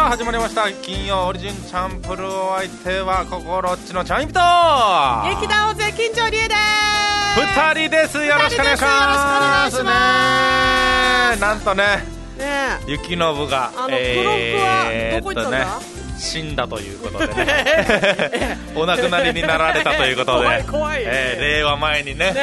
さあ始まりました金曜オリジンチャンプルー。お相手は心っちのチャンイピと劇団大勢金城理恵です。 2人です。よろしくお願いしますね。なんとね、雪信が黒服はどこ行ったんだ、 死んだということでねお亡くなりになられたということで怖い、 令和前にね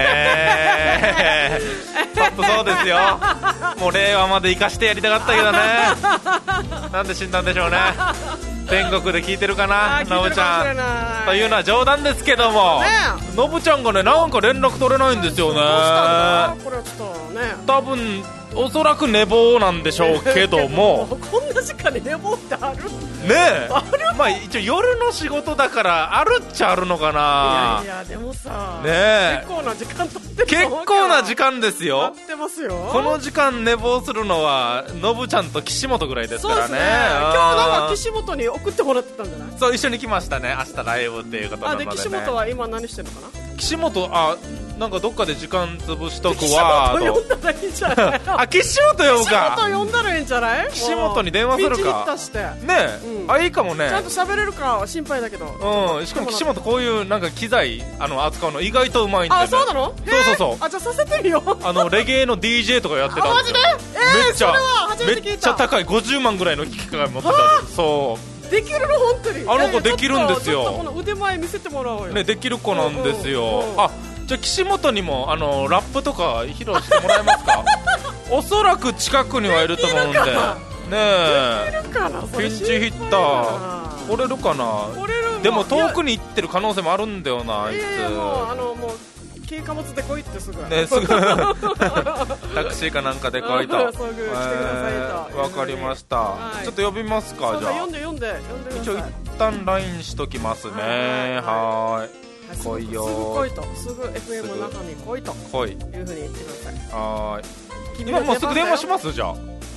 ちょっとそうですよ、もう令和まで生かしてやりたかったけどねなんで死んだんでしょうね。天国で聞いてるかな、のぶちゃんというのは冗談ですけども、のぶちゃんがね、なんか連絡取れないんですよね。 どうしたんだこれはちょっとね、 多分おそらく寝坊なんでしょうけどもこんな時間に寝坊ってあるねえ、まあ一応夜の仕事だからあるっちゃあるのかな。 いやでもさ、 ねえ、 結構な時間取ってる。 結構な時間ですよ。 取ってますよ。 この時間寝坊するのはのぶちゃんと岸本ぐらいですからね。 そうですね、今日なんか岸本に送ってもらってたんじゃない。 そう、一緒に来ましたね、明日ライブっていうことなのでね。 で岸本は今何してるのかな。 岸本、なんかどっかで時間潰しとくわ岸本呼んだらいいんじゃない岸本呼ぶか。 岸本呼んだらいいんじゃない。 岸本に電話するか。 ピンチヒッターしてねえ、いいかもね。 ちゃんと喋れるか心配だけど。 しかも岸本こういうなんか機材扱うの意外とうまいんでね。 そうなの。 そうじゃあさせてみよう。 レゲエの DJ とかやってたんですよ。 マジで。それは初めて聞いた。 めっちゃ高い50万ぐらいの機械持ってた。そうできるの本当に。 あの子できるんですよ。 ちょっとこの腕前見せてもらおうよ。 ね、できる子なんですよ。じゃあ岸本にもラップとか披露してもらえますかおそらく近くにはいると思うんでねえ。 できるかな。 ピンチヒッター来れるかな。でも遠くに行ってる可能性もあるんだよな、あいつ。 もう軽貨物で来いってすぐね、すぐタクシーかなんかで来いと。 そう来てくださいと。 わかりました、ちょっと呼びますか。じゃあ読んで一応一旦 LINE しときますね。はい、来いよ。 すぐ来いと。すぐ FM の中に来いというふうに言ってください。 はい、今もうすぐ電話します。じゃあ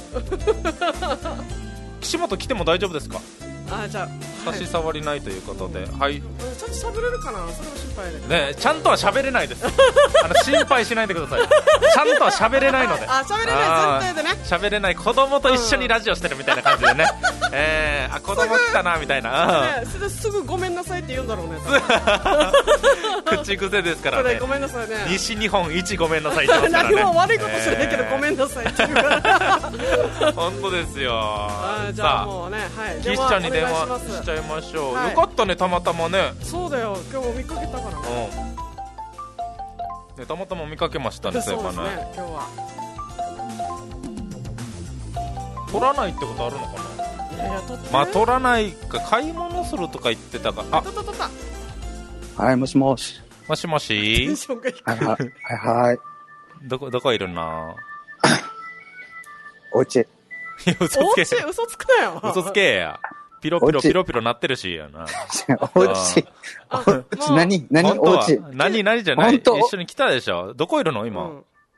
岸本来ても大丈夫ですか。 じゃあ差し障りないということで、はい。 ちゃんと喋れるかな。それは心配だけどね。ちゃんとは喋れないです心配しないでください。ちゃんとは喋れないので。 喋れない前提でね。 喋れない子供と一緒にラジオしてるみたいな感じでね子供来たなみたいな。 すぐごめんなさいって言うんだろうね口癖ですからね。 ごめんなさいね。 西日本一ごめんなさいって言ってますからね。 何も悪いことしてないけどごめんなさいって言うから本当ですよ。 じゃあもうね、 岸ちゃんに電話しちゃいましょう。よかったね、たまたまね。 そうだよ、今日見かけたからね。 たまたま見かけましたね。そうですね、 今日は取らないってことあるのかな。取らないか、買い物するとか言ってたが。 はい、もしもし。 もしもし。 はい。 どこいるな。 おうち。 嘘つくなよ。嘘つけや。ピロピロなってるしやな。 おうち。何おうち。 何じゃない。一緒に来たでしょ。どこいるの今。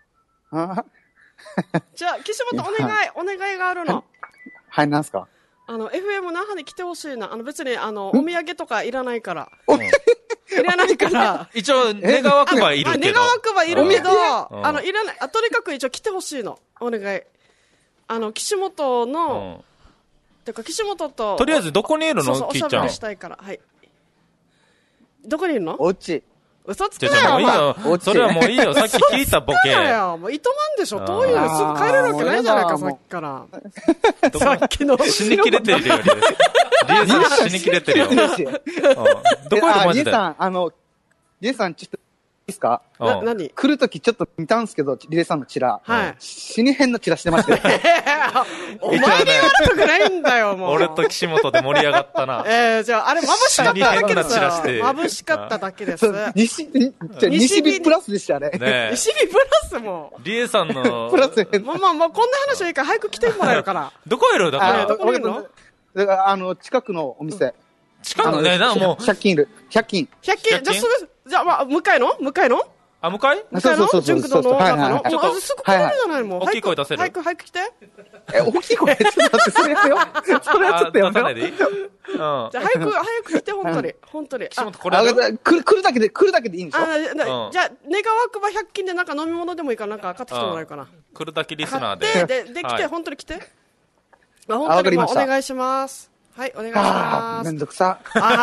じゃあ岸本お願いがあるの。 はい、なんすか。 FM 那覇に来てほしいな。別にお土産とかいらないから。いらないから。 一応願わくばいるけど。 願わくばいるけど、いらない。とにかく一応来てほしいの。お願い。岸本の、てか岸本と。 とりあえずどこにいるの、キーちゃん。 おしゃべりしたいから。はい。どこにいるの？ おうち。 嘘つくなよ、 もういいよ。それはもういいよ。さっき聞いたボケ。 もう糸満でしょ。遠いのすぐ帰れるわけないじゃないか、さっきから。さっきの。 死に切れてるよ、リエさん死に切れてるよ。どこいるマジで。 リエさん、ちょっと、いいですか？ 何？ 来るときちょっと見たんすけど、リエさんのチラ。 はい。 死に変なチラしてましたよ。 お前に言われたくないんだよ、もう。 俺と岸本で盛り上がったな。 じゃあ、あれ眩しかっただけですよ。眩しかっただけです。 西日プラスでしたね。 西日プラスも。 リエさんの。 プラス。 まあ、こんな話はいいから早く来てもらえるから。 どこいるだから。 どこいるの？ だから近くのお店。 近くね、もう。 100均いる。100均。 じゃあすぐ、じゃあ、向かいの向かいそう。 純駆動の中の。 ちょっと、 すぐ来れるじゃないもん。 大きい声出せる。 早く来て。 大きい声ちょっと待って、それやめよ。それはちょっとやめよ。 じゃあ早く来て、本当に。 来るだけでいいんでしょ？ じゃあ、願わくば100均でなんか飲み物でもいいからなんか買ってきてもらえるかな。 来るだけリスナーで。 で、来て、本当に来て。 本当にもうお願いします。はい、お願いします。 めんどくさ。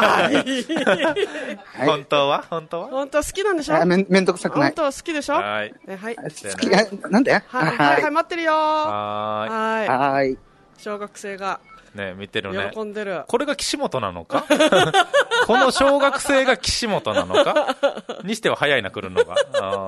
本当は本当好きなんでしょ？ めんどくさくない。 本当は好きでしょ？ はい。 はい。 好き、なんで？ はい、待ってるよ。 はい。 小学生が。 ね、見てるね。 喜んでる。 これが岸本なのかこの小学生が岸本なのかにしては早いな、来るのが。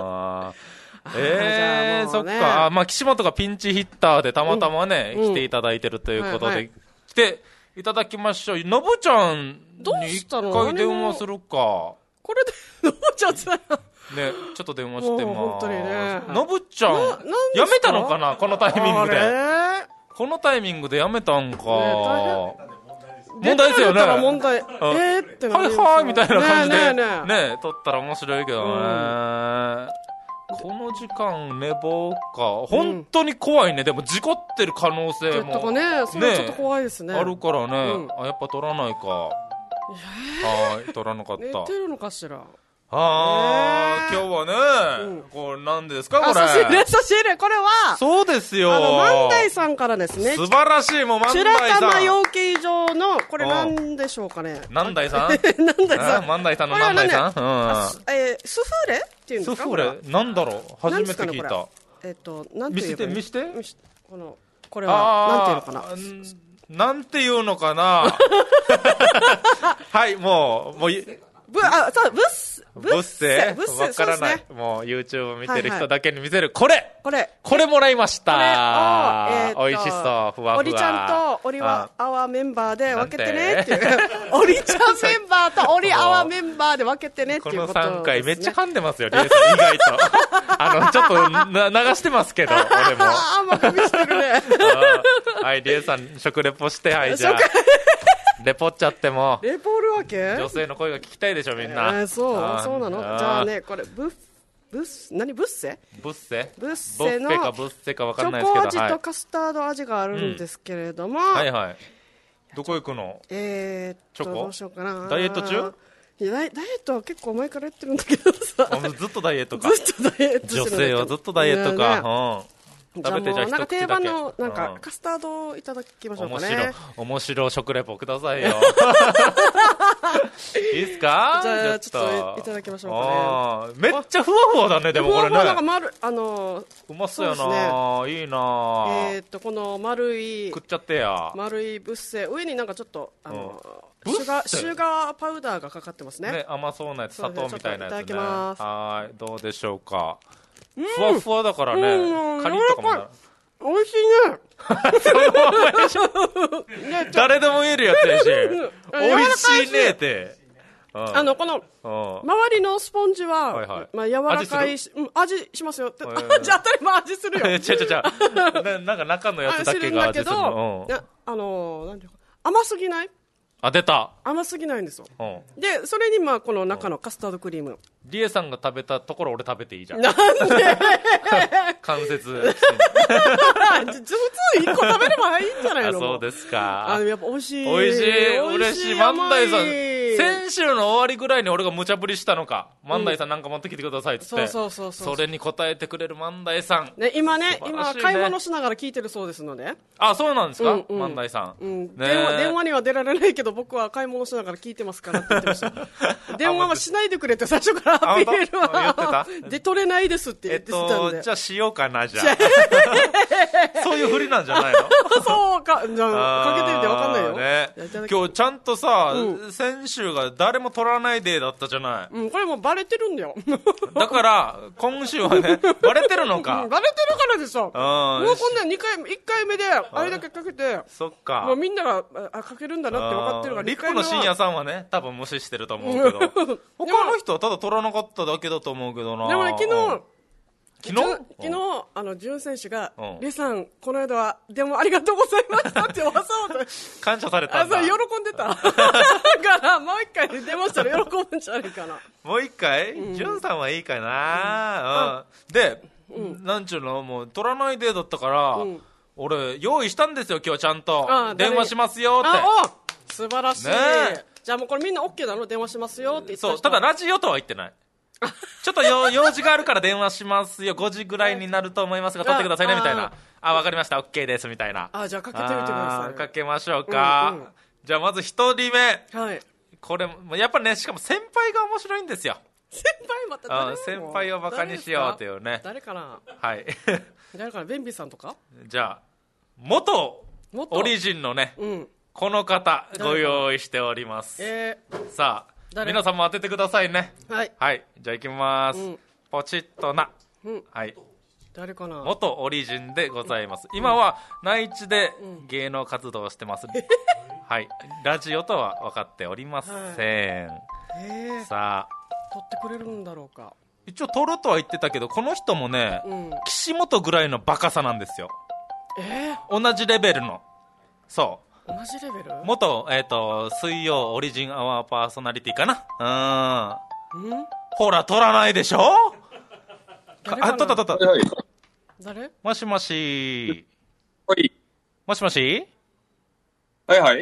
そっか。まあ、岸本がピンチヒッターでたまたまね、来ていただいてるということで、来ていただきましょう。のぶちゃんに一回電話するか。 これで、のぶちゃんつらいな。 ね、ちょっと電話してます。 本当にね。 のぶちゃん、やめたのかなこのタイミングで。このタイミングでやめたんか。問題ですよね。 問題。ってなる。 はいみたいな感じで。ね、撮ったら面白いけどね。この時間寝坊か。本当に怖いね。でも事故ってる可能性も。 それちょっと怖いですね。 あるからね。やっぱ撮らないか。はい、撮らなかった。 寝てるのかしら。 今日はね、これ何ですかこれ。 差し入れ、これは。 そうですよ。 万代さんからですね。 素晴らしい、もう万代さん。 白玉養鶏場の、これ何でしょうかね。 何代さん万代さんの何代さんスフレっていうんですか？ スフレなんだろう初めて聞いた。 なんていうの？ 見せて。 これは、 なんていうのかなはい、もう、ブッセわからない。もう YouTube 見てる人だけに見せる。これもらいました。美味しそう、ふわふわ。 おりちゃんとおりはアワーメンバーで分けてねっていう。おりちゃんメンバーとおりアワーメンバーで分けてねっていうことですね。 この3回めっちゃ噛んでますよ、リエさん、意外と。ちょっと流してますけど、俺も。 まくびしてるね。 はい、リエさん、食レポして、はい、じゃあ。レポっちゃってもレポるわけ？ 女性の声が聞きたいでしょみんな。 そうなの。じゃあね、これブッセのチョコ味とカスタード味があるんですけれども、 はいはい。どこ行くの？ チョコどうしようかな。 ダイエット中？ ダイエットは結構前からやってるんだけどさ。 ずっとダイエットか。 ずっとダイエットしてる。 女性はずっとダイエットか。食べてじゃあ一口だけ。 定番のカスタードをいただきましょうかね。 面白食レポくださいよ。いいっすか？ じゃあちょっといただきましょうかね。めっちゃふわふわだね、でもこれね。 ふわふわうまそうやな。いいな。 この丸い食っちゃってや。 丸いブッセ、上になんかちょっとシュガーパウダーがかかってますね。 甘そうなやつ、砂糖みたいなやつね。 いただきます。 はい、どうでしょうか。ふわふわだからね、カリッとかもなる。 美味しいね。 誰でも言えるやつやし、美味しいねって。 この周りのスポンジは柔らかいし、味しますよ。じゃあ当たり前味するよ。 なんか中のやつだけが味するの。 なんていうか甘すぎない？ 出た。 甘すぎないんですよ。で、それにこの中のカスタードクリーム。 リエさんが食べたところ俺食べていいじゃん。 なんで関節。 普通1個食べればいいんじゃないの？ そうですか。 やっぱ美味しい。 嬉しい。万代さん。先週の終わりぐらいに俺が無茶ぶりしたのか。万代さんなんか持ってきてくださいって言って。それに答えてくれる万代さん。 今買い物しながら聞いてるそうですので。 そうなんですか？万代さん。 電話には出られないけど僕は買い物しながら聞いてますからって言ってました。電話はしないでくれって最初からアピールはで取れないですって言ってたんで。 じゃあしようかな、じゃあ。そういうふりなんじゃないの？ そうか、じゃあかけてみて分かんないよ。 今日ちゃんとさ、先週が誰も取らないデーだったじゃない。 これもうバレてるんだよ。 だから今週はね、バレてるのか。 バレてるからでしょ。もう今度は1回目であれだけかけて、 そっか。 もうみんながかけるんだなって分かってるから。 リップの深夜さんはね、多分無視してると思うけど。他の人はただ取らなかっただけだと思うけどな。 でもね、昨日準選手がリさんこの間はでもありがとうございましたってわざわざ感謝されたんだ。 喜んでた。だからもう一回出ましたら喜ぶんじゃないかな。 もう一回？準さんはいいかな。で、なんちゅうの、もう取らないでだったから、俺用意したんですよ今日ちゃんと。電話しますよって。 素晴らしい。じゃあもうこれみんな OK なの？電話しますよって言って。 そう、ただラジオとは言ってない。ちょっと用事があるから電話しますよ、5時ぐらいになると思いますが取ってくださいねみたいな。 あ、わかりました、OK ですみたいな。 じゃあかけてみてください。 かけましょうか。じゃあまず一人目。 はい。 これやっぱね、しかも先輩が面白いんですよ。 先輩また誰？ 先輩をバカにしようというね。 誰かな。 はい。 誰かな、ベンビーさんとか。 じゃあ元オリジンのね、この方ご用意しております。さあ皆さんも当ててくださいね。はい。はい。じゃあいきます。ポチッとな。はい。 誰かな。 元オリジンでございます。今は内地で芸能活動をしてます。はい。ラジオとは分かっておりません。さあ。 撮ってくれるんだろうか。 一応撮るとは言ってたけど、この人もね、岸本ぐらいのバカさなんですよ。同じレベルの。そう。 同じレベル？ 元、水曜オリジンアワーパーソナリティかな。ほら、撮らないでしょ。撮った。誰？もしもし。 はい。 もしもし。 はいはい。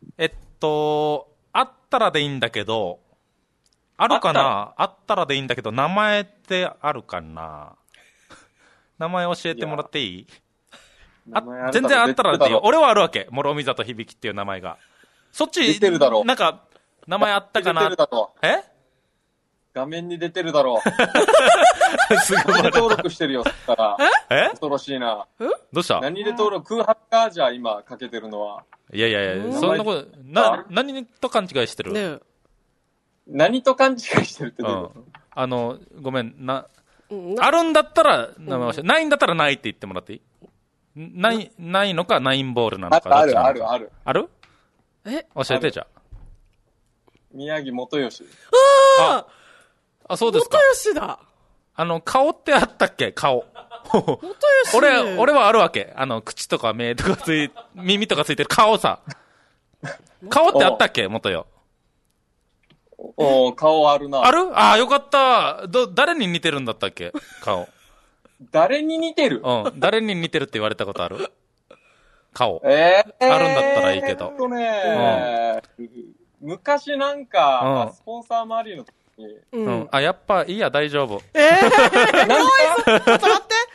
あったらでいいんだけど、あるかな？あったらでいいんだけど、名前ってあるかな？名前教えてもらっていい？全然あったらでいいよ。俺はあるわけ。諸見里響っていう名前が。そっち、 出てるだろう。 なんか、名前あったかな？ 出てるだろう。画面に出てるだろう。すごい。何で登録してるよ、そしたら。恐ろしいな。 どうした？ 何で登録？空白か？じゃあ今かけてるのは。 いや、そんなこと、何と勘違いしてる？ね、 何と勘違いしてるってどういうこと？ ごめん、あるんだったら名前教えて、ないんだったらないって言ってもらっていい？ないのか、ナインボールなのか。 ある。 ある？教えて、じゃあ。 宮城元義。 あ、そうですか。 元吉だ。 顔ってあったっけ？顔。 元吉。 俺はあるわけ。口とか目とか耳とかついてる顔さ。顔ってあったっけ？元よ。 顔あるな。 ある？ああ、よかった。誰に似てるんだったっけ？顔。 誰に似てる？ 誰に似てるって言われたことある？顔。あるんだったらいいけど。 昔なんか、スポンサー周りの時に。やっぱいいや、大丈夫。 ちょっと待って。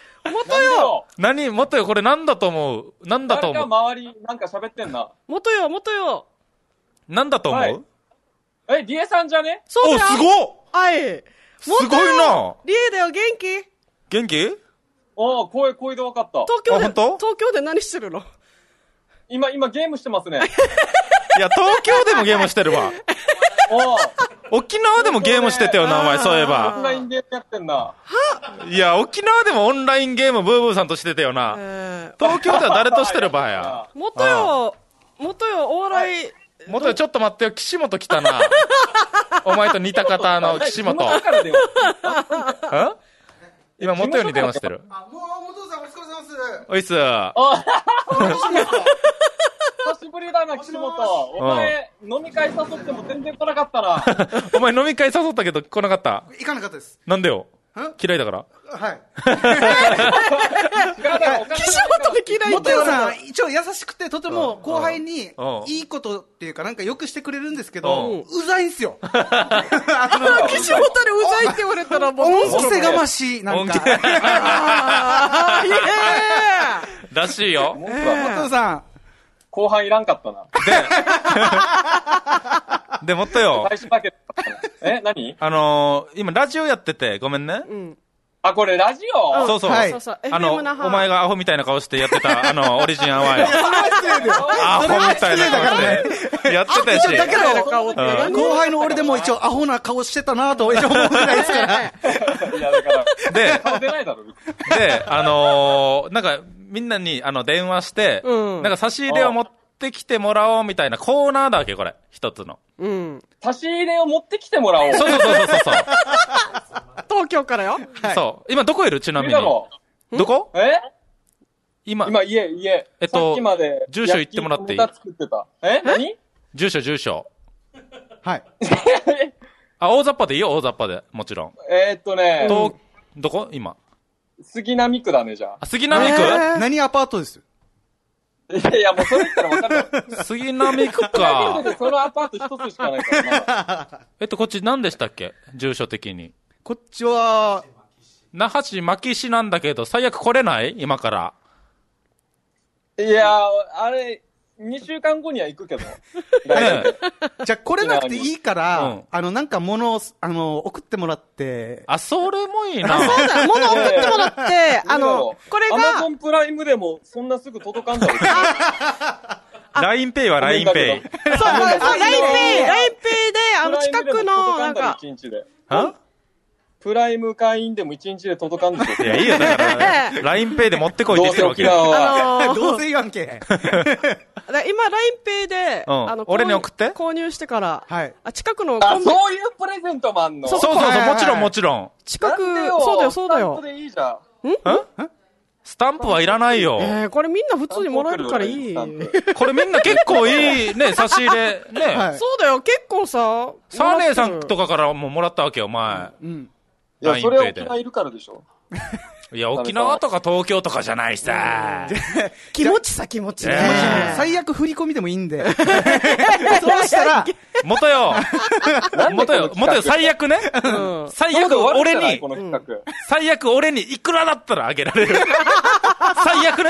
元よ、これなんだと思う？なんだと思う？ 誰か周りなんか喋ってんな。 元よ。 なんだと思う？ リエさんじゃね？ そうだよ。 すごっ！ はい。 すごいな。 リエだよ、元気？ 元気？ 声で分かった。 東京で何してるの？ 今ゲームしてますね。 いや、東京でもゲームしてるわ。沖縄でもゲームしてたよな、お前、そういえば。 オンラインゲームやってんな。 いや、沖縄でもオンラインゲームブーブーさんとしてたよな。東京では誰としてる場合や。 元よ、お笑い。 元よ、ちょっと待ってよ、岸本来たな。お前と似た方の岸本。今、元よに電話してる。 もう、元さんお疲れ様です。 おいっす。 久しぶりだな、岸本。お前、飲み会誘っても全然来なかったな。 お前飲み会誘ったけど来なかった？ 行かなかったです。 なんでよ？嫌いだから？ はい。 岸本で嫌いって。 元さん、一応優しくて、とても後輩にいいことっていうか、なんかよくしてくれるんですけど、うざいんすよ。 岸本でうざいって言われたらもう、 おせがましい、なんか。 らしいよ。 元さん。 後半いらんかったな。 で、もっとよ。 何？ 今、ラジオやってて、ごめんね。 これラジオ？ そうそう。お前がアホみたいな顔してやってた、オリジンアワーや。アホみたいな顔して。やってたし。 だけど、後輩の俺でも一応アホな顔してたなと一応思うぐらいですから。いや、だから。 顔出ないだろ。 で、なんか、みんなに電話して、なんか差し入れを持ってきてもらおうみたいなコーナーだわけ、これ。一つの。 差し入れを持ってきてもらおう。 そう。 東京からよ。 そう。今どこいる？ちなみに。どこ？今家。さっきまで。 住所言ってもらっていい？ 何？ 住所。 はい。 大雑把でいいよ、大雑把で。もちろん。どこ？今。 杉並区だね、じゃあ。 杉並区？ 何アパートです？ いや、もうそれ言ったら分かるわ。 杉並区か。 そのアパート一つしかないからな。 こっち何でしたっけ？住所的に。 こっちは、 那覇市牧市なんだけど、最悪来れない？今から。 いやあれ、2週間後には行くけど。 じゃあ、これなくていいから、なんか物を、送ってもらって。 あ、それもいいな。 そうだ、物送ってもらって、これが。 アマゾンプライムでもそんなすぐ届かんだろう。 LINEPay は LINEPay。 そう、LINEPay で、近くの、なんか。 プライム会員でも1日で届かんでしょ。 いや、いいよ、だから、LINEPay で持ってこいって言ってるわけよ。 どうせ言わんけ。 今、LINEPay で、 俺に送って購入してから、近くのあ、そういうプレゼントもあんの？ そうそうそう、もちろんもちろん。 近く、そうだよ、そうだよ。 スタンプでいいじゃん。 スタンプはいらないよ。 これみんな普通にもらえるからいい。 これみんな結構いいね、差し入れ。ね。 そうだよ、結構さ。 サーネーさんとかからもらったわけよ、前。 いや、それは沖縄いるからでしょ。 いや、沖縄とか東京とかじゃないさ。 気持ちさ、気持ち。 最悪振り込みでもいいんで。そうしたら、 元よ、最悪ね。最悪俺に、最悪俺にいくらだったらあげられる。最悪ね。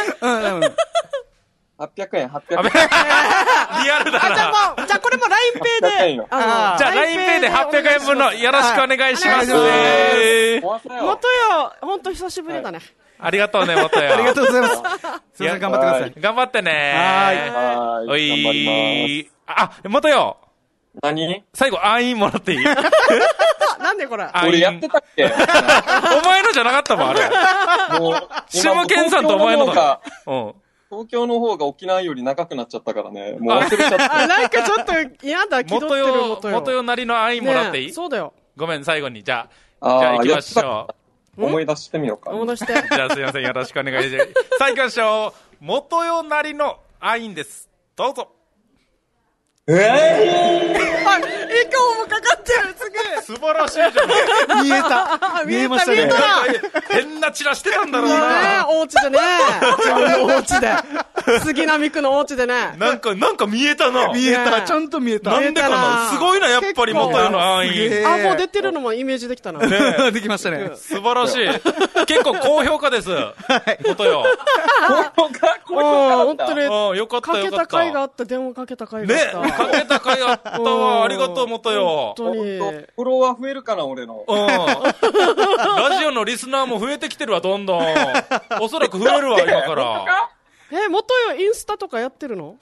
800円、800円。 リアルだな。 じゃあこれも LINEPay で。 じゃあ LINEPay で800円分のよろしくお願いしますね。 元よ、ほんと久しぶりだね。 ありがとうね、元よ。 ありがとうございます。すいません、頑張ってください。 頑張ってね。 はい。 おい。あ、元よ。 何？ 最後、暗印もらっていい？ なんでこれ？ 俺やってたっけ？ お前のじゃなかったもん、あれ。もう、シムケンさんとお前のだ。 東京の方が沖縄より長くなっちゃったからね。もう忘れちゃった。 なんかちょっと嫌だ、気取ってる元よなりの暗印もらっていい？ そうだよ。 ごめん、最後に。じゃあ行きましょう。思い出してみようか。 思い出して。 じゃあすいません、よろしくお願いします。さあ行きましょう。元よなりの暗印です。どうぞ。 あ、エコーもかかってる、すげえ。 素晴らしいじゃん。 見えた。見えましたね。 変なチラしてたんだろうな。 お家でね。自分のお家で。杉並区のお家でね。 なんか見えたな。 見えた。ちゃんと見えた。 なんでかな。すごいな、やっぱり元よの暗印。 あ、もう出てるのもイメージできたな。 できましたね。 素晴らしい。結構高評価です。元よ。 高評価だった。 本当に。 よかった。 かけた回があった。電話かけた回があった。 ね、かけた回あったわ。ありがとう、元よ。 本当に。 フォロワー増えるかな、俺の。 ラジオのリスナーも増えてきてるわ、どんどん。おそらく増えるわ、今から。 元よ、インスタとかやってるの？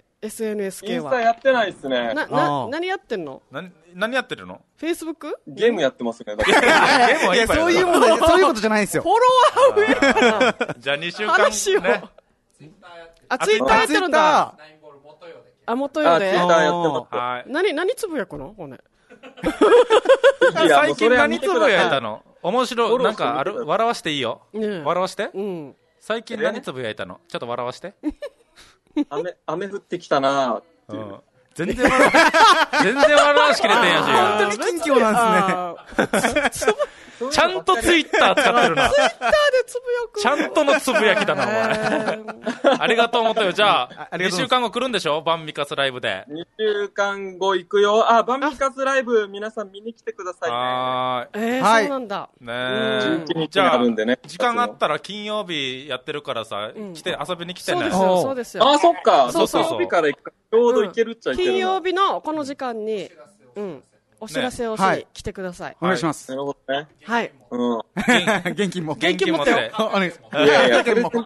SNS 系は。 インスタやってないっすね。 何やってんの？ 何やってるの？ Facebook？ ゲームやってますね。 ゲームはいいわよ。 そういうことじゃないんですよ。 フォロワー増えるから。 じゃあ2週間ね。 あ、ツイッターやってるんだ。あ、元よで。 ツイッターやってます。 何つぶやくの？これ。 最近何つぶやいたの？面白い。なんかある？笑わしていいよ。笑わして。最近何つぶやいたの？ちょっと笑わして。 雨降ってきたなー。 全然笑わしきれてんやし。 本当に近況なんですね。 ちゃんとツイッター使ってるな。 ツイッターでつぶやく。 ちゃんとのつぶやきだな、お前。ありがとう、元よ。じゃあ、2週間後来るんでしょ？バンミカスライブで。 2週間後行くよ。あ、バンミカスライブ、皆さん見に来てくださいね。 そうなんだ。 ねじゃあ、時間があったら金曜日やってるからさ、来て、遊びに来てね。 そうですよ。 あ、そっか。金曜日からちょうど行けるっちゃいける。 金曜日のこの時間に、お知らせをしに来てください。 お願いします。 なるほどね。 はい。 現金も。 現金持って。 いやプレゼント。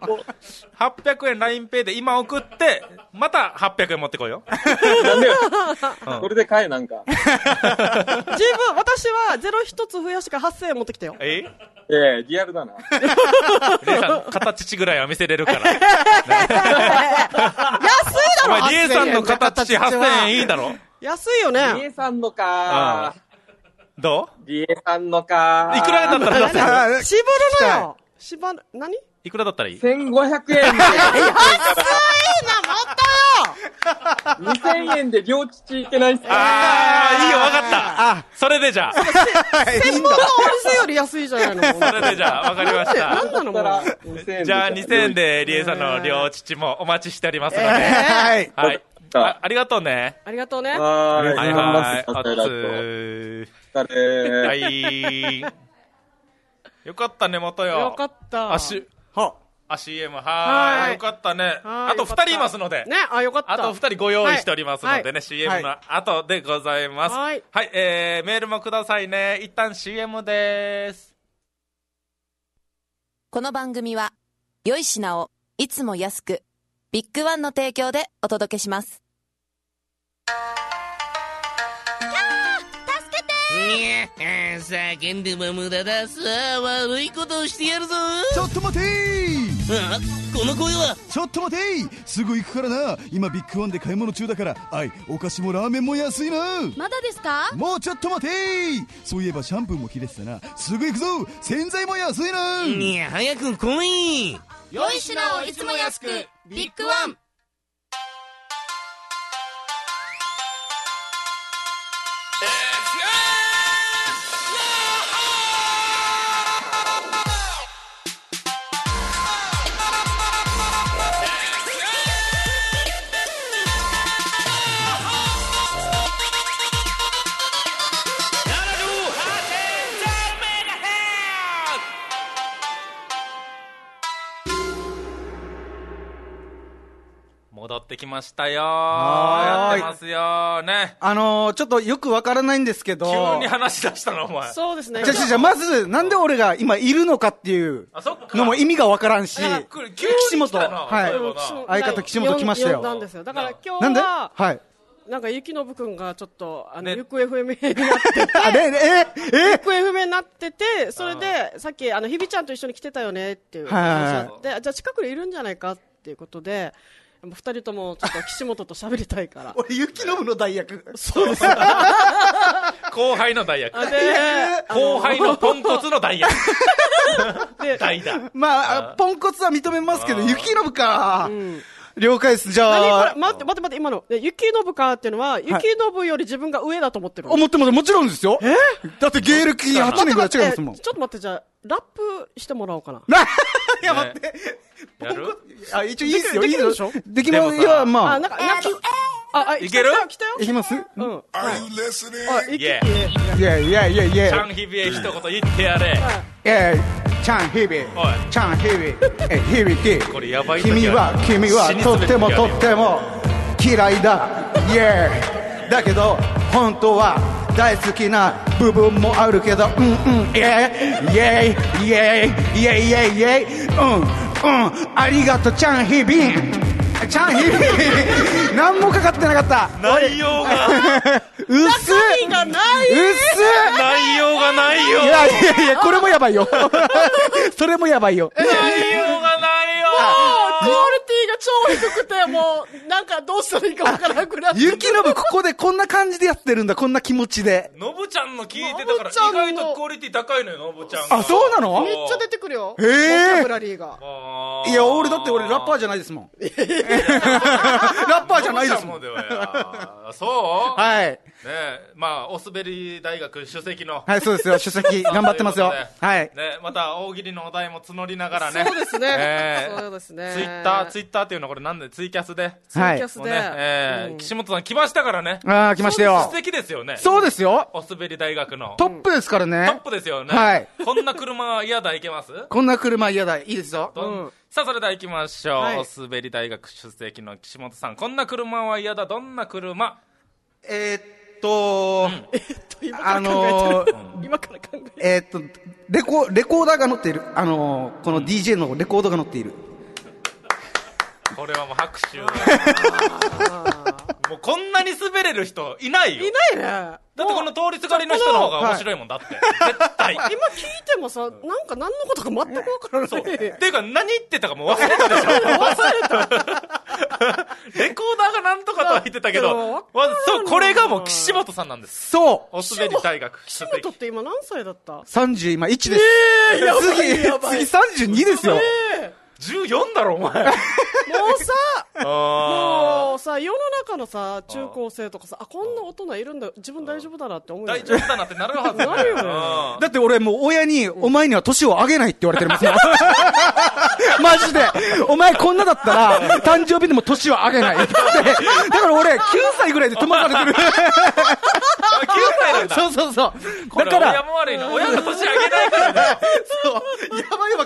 800円 LINEPay で今送って、また800円持ってこいよ。 なんでよ。これで買えなんか。 私は01つ増やしか8000円持ってきたよ。 リアルだな。 リエさん、形ぐらいは見せれるから。 安いだろ。 お前、リエさんの形8000円いいだろ。 安いよね。 リエさんのか。 どう？ リエさんのか。 いくらだったら出せ。 絞るのよ。何？ いくらだったらいい？ 1500円。安いな、もっとよ。2000円で両父いけないっすね。 いいよ、わかった。それでじゃあ。 専門のお店より安いじゃないの。 それでじゃあ、わかりました。 何なのもじゃあ、2000円でリエさんの両父もお待ちしておりますので。 はい。 ありがとうね。 ありがとうね。 はい。 はい。 よかったね、元よ。 よかった。 足 CM。はい。よかったね。あと2人いますので。 ね、よかった。 あと2人ご用意しておりますのでね、CM の後でございます。はい。メールもくださいね。一旦 CM です。 この番組は、良い品をいつも安く、ビッグワンの提供でお届けします。 叫んでも無駄だ。さあ、悪いことをしてやるぞ。 ちょっと待てー。 この声は。 ちょっと待てー。すぐ行くからな。今ビッグワンで買い物中だから。お菓子もラーメンも安いな。 まだですか？ もうちょっと待てー。そういえばシャンプーも切れてたな。すぐ行くぞ。洗剤も安いな。 いや、早く来い。 良い品をいつも安く、ビッグワン。 戻ってきましたよ。やってますよね。 ちょっとよくわからないんですけど。 急に話し出したのお前。 そうですね。 じゃあまずなんで俺が今いるのかっていうのも意味がわからんし。岸本、相方岸本来ましたよ。 なんですよ。だから今日はなんか雪信くんがちょっと行方不明になってて、行方不明になってて、それでさっきひびちゃんと一緒に来てたよねっていう話で、じゃあ近くでいるんじゃないかっていうことで。二人ともちょっと岸本と喋りたいから。 俺雪信の代役。 そうです。 後輩の代役。後輩のポンコツの代役。代打。 まあポンコツは認めますけど雪信か。了解です。じゃあ。 待って、今の。雪信かっていうのは、雪信より自分が上だと思ってる。 思ってます。もちろんですよ。だって芸歴8年ぐらい違いますもん。 ちょっと待って、じゃあ、ラップしてもらおうかな。 いや、待って。 やる？ 一応いいですよ。 できるでしょ？ できます。いや、まあ。 いける？ 来たよ。 いきます？ うん。Are you listening? いや。チャンヒビへ一言言ってやれ。 チャンヒビ。チャンヒビ。ヒビキ。 これやばい。 君はとっても嫌いだ。イエー。だけど、本当は大好きな部分もあるけど、イエーイ、イエーイ、イエーイ、イエーイ、イエーイ、イエーイ、ありがとう、チャンヒビン。チャンヒビン。何もかかってなかった。 内容が。 うっす。 中身がない。 うっす。 内容がないよ。 いや、これもやばいよ。それもやばいよ。 内容がないよ。 クオリティが超低くて、もう、なんかどうしたらいいかわからなくなって。 雪信ここでこんな感じでやってるんだ、こんな気持ちで。 のぶちゃんの聞いてたから、意外とクオリティ高いのよ、のぶちゃんが。 あ、そうなの？ めっちゃ出てくるよ。 ボキャブラリーが。 いや、俺ラッパーじゃないですもん。ラッパーじゃないですもん。 そう？ はい。 ねまあ、おすべり大学首席の。 はい、そうですよ。首席、頑張ってますよ。はい。 ねまた、大喜利のお題も募りながらね。 そうですね。そうですね。 ツイッターっていうのはこれなんでツイキャスで。 ツイキャスで。 岸本さん来ましたからね。 ああ、来ましたよ。 首席ですよね。 そうですよ。 おすべり大学の。 トップですからね。 トップですよね。 はい。 こんな車嫌だ、いけます？ こんな車嫌だ、いいですよ。 さあ、それでは行きましょう。おすべり大学出席の岸本さん。こんな車は嫌だ、どんな車？ 今から考えてる。 レコーダーが乗っている。この DJ のレコードが乗っている。 これはもう拍手。もうこんなに滑れる人いないよ。 いないね。 だってこの通りすがりの人の方が面白いもんだって。絶対。 今聞いてもさ、なんか何のことか全くわからない。 そう。っていうか何言ってたかもう忘れたでしょ。忘れた。レコーダーがなんとかとは言ってたけど、そう、これがもう岸本さんなんです。 そう。 おすべり大学。 岸本って今何歳だった？ 30、今1です。次32ですよ。 14だろお前。 もうさ世の中のさ中高生とかさ、あ、こんな大人いるんだ、自分大丈夫だなって思うよね。 大丈夫だなってなるはずだよ。 なるよね。 だって俺もう親に、お前には年を上げないって言われてるんですよ。マジで。お前こんなだったら誕生日でも年を上げないって。だから俺9歳ぐらいで飛ばされてる。9 歳なんだ。 そう。 だから親も悪いの。親が年上げないからね。 そう。やばいわけ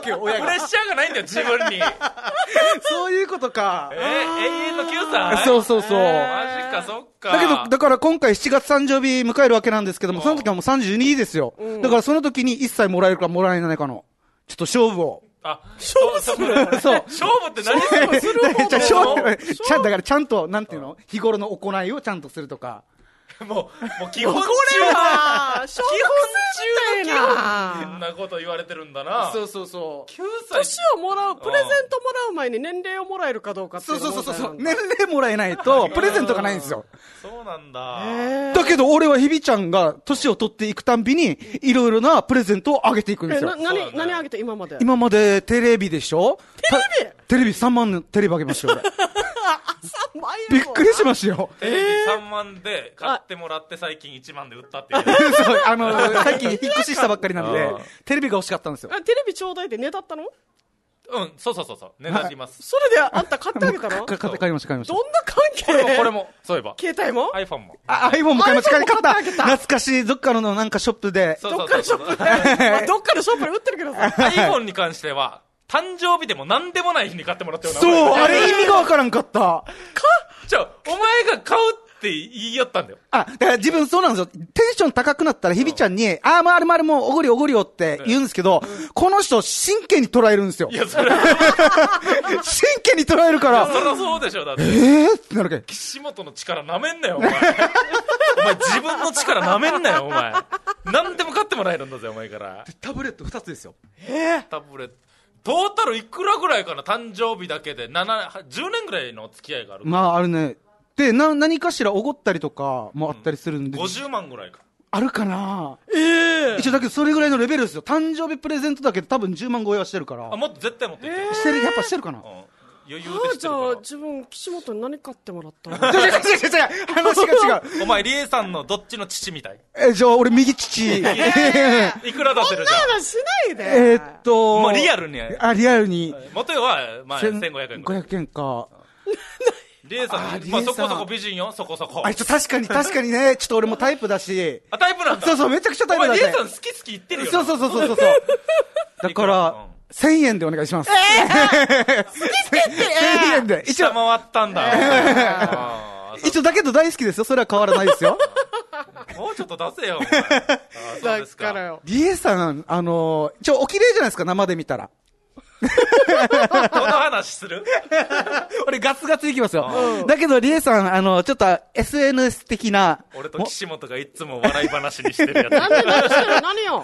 けよ、親が。 プレッシャーがないんだよ、自分に。 そういうことか。 永遠の9歳？ そうそうそう。 マジか、そっか。 だけど、だから今回7月誕生日迎えるわけなんですけども、その時はもう32ですよ。だからその時に1歳もらえるかもらえないかの。ちょっと勝負を。 あ、勝負する？そう。勝負って何する？ だからちゃんと、なんていうの？日頃の行いをちゃんとするとか。 もう基本中は小学生みたいな。 こんなこと言われてるんだな。 そうそうそう。 9歳。 年をもらう、プレゼントもらう前に年齢をもらえるかどうかっていうのが問題なんだ。 そう。年齢もらえないと、プレゼントがないんですよ。 そうなんだ。 だけど俺はひびちゃんが年を取っていくたんびに、いろいろなプレゼントをあげていくんですよ。 何あげて今まで？ 今までテレビでしょ？テレビ3万のテレビあげましたよ、俺。びっくりしましたよ。 テレビ3万で買ってもらって最近1万で売ったっていう。 そう、最近引っ越ししたばっかりなんで、テレビが欲しかったんですよ。 テレビちょうだいでねだったの？ うん、そう。ねだります。 それであんた買ってあげたの？ 買いました。どんな関係？ これも、そういえば。 携帯も ?iPhone も。 iPhone も買いました。買った。懐かしい、どっかのなんかショップで。 どっかのショップで。どっかのショップで売ってるけどさ。 iPhone に関しては、誕生日でも何でもない日に買ってもらったよな。 そう、あれ意味がわからんかった。 お前が買うって言いよったんだよ。 だから自分そうなんですよ。テンション高くなったらひびちゃんに、まるもうおごりよって言うんですけど、この人真剣に捉えるんですよ。 いや、それ。 真剣に捉えるから。 そりゃそうでしょ、だって。 ってなるけ。 岸本の力舐めんなよ、お前。お前自分の力舐めんなよ、お前。何でも買ってもらえるんだぜ、お前から。 タブレット2つですよ。 タブレット。トータルいくらぐらいかな、誕生日だけで。10年ぐらいの付き合いがある。 あるね。で、何かしらおごったりとかもあったりするんで。 50万ぐらいか。 あるかな？一応だけどそれぐらいのレベルですよ。誕生日プレゼントだけで多分10万超えはしてるから。 もっと絶対持っていってる。 やっぱしてるかな？ 余裕でしてるから。 じゃあ自分、岸本に何買ってもらったの？ 違う。話が違う。 お前、リエさんのどっちの父みたい？ じゃあ俺右父。 いくら出せるじゃん。 そんな話しないで。 まあリアルに。 リアルに。 元は、まあ、1500円。 500円か。 リエさん、まあそこそこ美人よ、そこそこ。 確かにね、ちょっと俺もタイプだし。 タイプなんだ。 そう、めちゃくちゃタイプだし。 リエさん好き言ってるよ。 そう。だから、1000円でお願いします。1000円で。 下回ったんだ。 一応だけど大好きですよ。それは変わらないですよ。 もうちょっと出せよ、お前。だからよ。 リエさん、お綺麗じゃないですか、生で見たら。 この話する？ 俺ガツガツいきますよ。だけどリエさん、ちょっと SNS 的な。 俺と岸本がいつも笑い話にしてるやつ。 何よ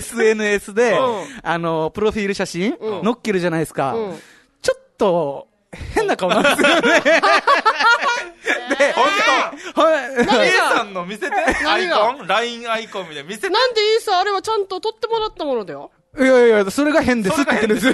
SNS で、プロフィール写真、載っけるじゃないですか。ちょっと、変な顔なんですよね。 ほんと。リエさんの見せて。アイコン ?LINE アイコンみたいな見せて。 なんでいいさ、あれはちゃんと撮ってもらったものだよ。 いや、それが変ですって言ってるんです。